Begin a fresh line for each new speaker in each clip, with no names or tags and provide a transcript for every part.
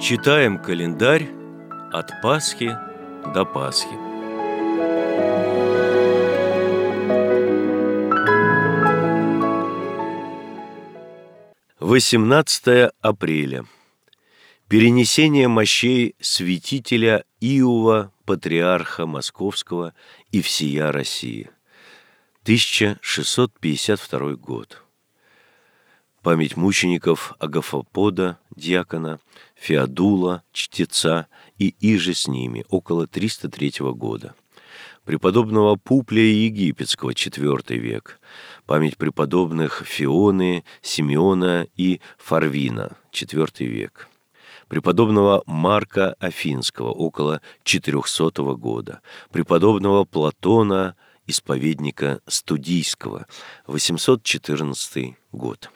Читаем календарь от Пасхи до Пасхи. Восемнадцатое апреля. Перенесение мощей святителя Иова, патриарха Московского и всея России. 1652 год. Память мучеников Агафопода, диакона, Феодула, чтеца и иже с ними, около 303 года. Преподобного Публия Египетского, IV век. Память преподобных Фионы, Симеона и Фарвина, IV век. Преподобного Марка Афинского, около 400 года. Преподобного Платона, исповедника Студийского, 814 год.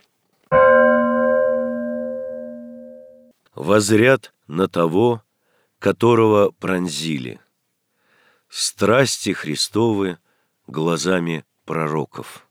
Возрят на того, которого пронзили. Страсти Христовы глазами пророков.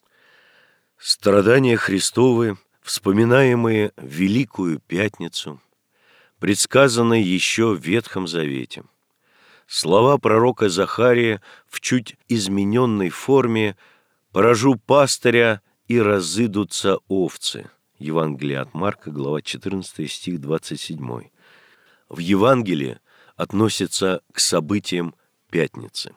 Страдания Христовы, вспоминаемые в Великую Пятницу, предсказаны еще в Ветхом Завете. Слова пророка Захария в чуть измененной форме: «Поражу пастыря, и разыдутся овцы». Евангелие от Марка, глава 14, стих 27. В Евангелии относится к событиям Пятницы.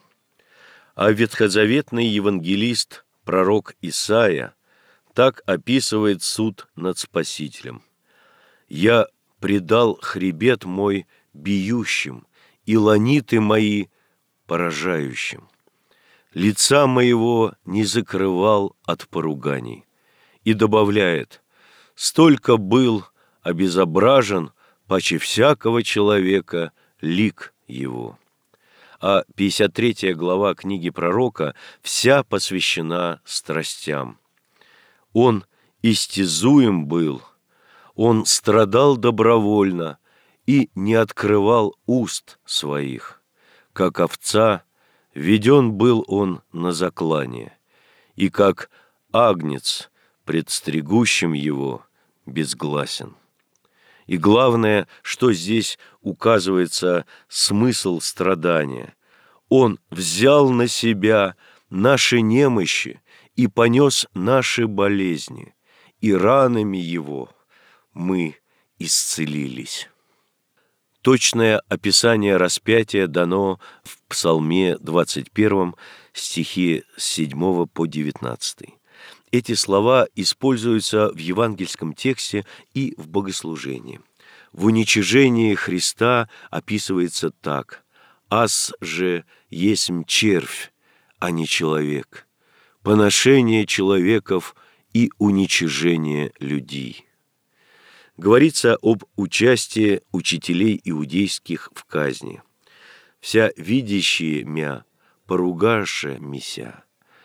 А ветхозаветный евангелист, пророк Исаия, так описывает суд над Спасителем: «Я предал хребет мой биющим, и ланиты мои поражающим. Лица моего не закрывал от поруганий». И добавляет: «Столько был обезображен, паче всякого человека лик его». А 53 глава книги пророка вся посвящена страстям. «Он истязуем был, он страдал добровольно и не открывал уст своих. Как овца веден был он на заклание, и как агнец пред стригущим его безгласен». И главное, что здесь указывается смысл страдания: «Он взял на себя наши немощи и понес наши болезни, и ранами его мы исцелились». Точное описание распятия дано в Псалме 21, стихи с 7 по 19. Эти слова используются в евангельском тексте и в богослужении. В уничижении Христа описывается так: «Ас же есмь червь, а не человек, поношение человеков и уничижение людей». Говорится об участии учителей иудейских в казни. «Вся видящие мя поругаше мися,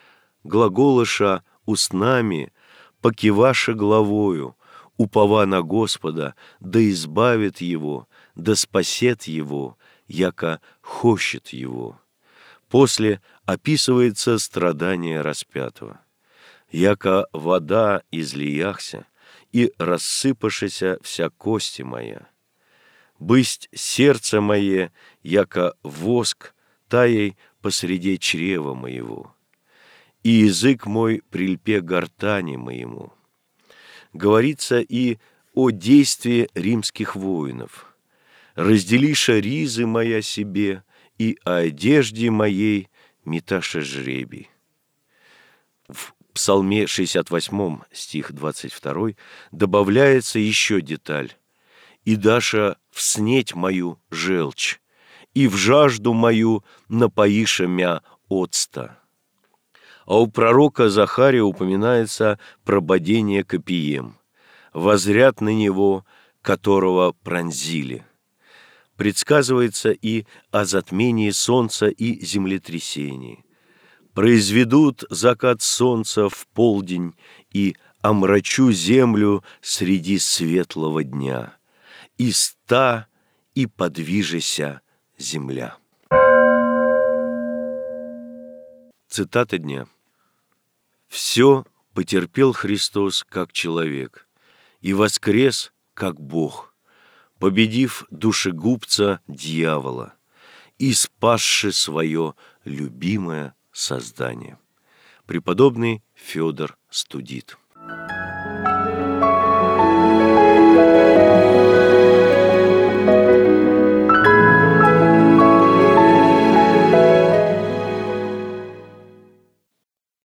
глаголыша устнами, покиваша главою, упова на Господа, да избавит его, да спасет его, яко хочет его». После описывается страдание распятого: «Яко вода излияхся, и рассыпашися вся кости моя. Бысть сердце мое, яко воск, таей посреди чрева моего, и язык мой прильпе гортани моему». Говорится и о действии римских воинов: «Разделиша ризы моя себе, и о одежде моей меташа жребий». В Псалме 68, стих 22, добавляется еще деталь: «И даша вснеть мою желчь, и в жажду мою напоиша мя оцта». А у пророка Захария упоминается прободение копием: «Возрят на него, которого пронзили». Предсказывается и о затмении солнца и землетрясении: «Произведут закат солнца в полдень, и омрачу землю среди светлого дня, и ста и подвижися земля». Цитата дня. «Все потерпел Христос как человек, и воскрес как Бог. победив душегубца дьявола и спасши свое любимое создание. Преподобный Федор Студит.